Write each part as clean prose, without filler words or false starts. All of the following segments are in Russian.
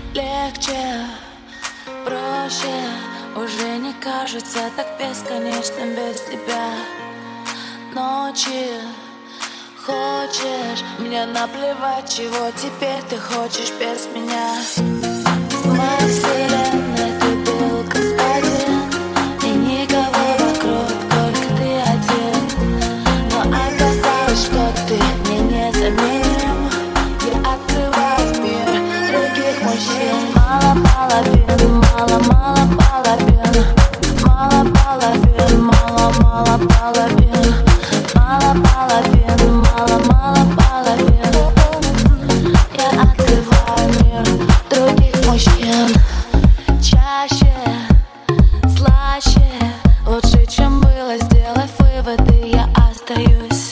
Легче, проще, уже не кажется так бесконечным без тебя. Ночи, хочешь, мне наплевать, чего теперь ты хочешь без меня. В моей вселенной ты был господин, и никого вокруг, только ты один. Но оказалось, что ты мне незаменим. Я открываю мир других мужчин. Мало половин, мало половин, мало половин, мало половин, мало половин, мало половин. Я открываю мир других мужчин. Чаще, слаще, лучше, чем было, сделав выводы, я остаюсь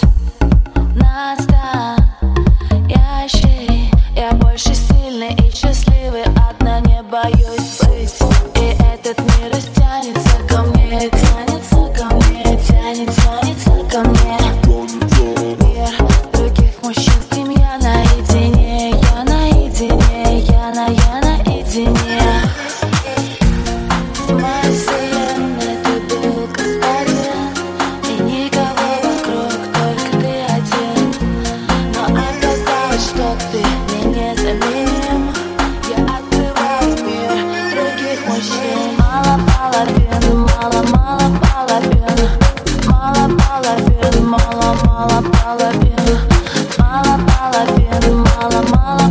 настоящей. Я больше сильный и счастливый, одна не боюсь быть. И этот мир растянется ко мне, тянется ко мне, тянется ко мне. Мир других мужчин, с кем я наедине, я наедине, я наедине. В моей вселенной ты был господин, и никого вокруг, только ты один. Но оказалось, что ты мне незаменим. Я открываю мир других мужчин. Мало половин, мало половин, мало половин, мало половин, мало половин, мало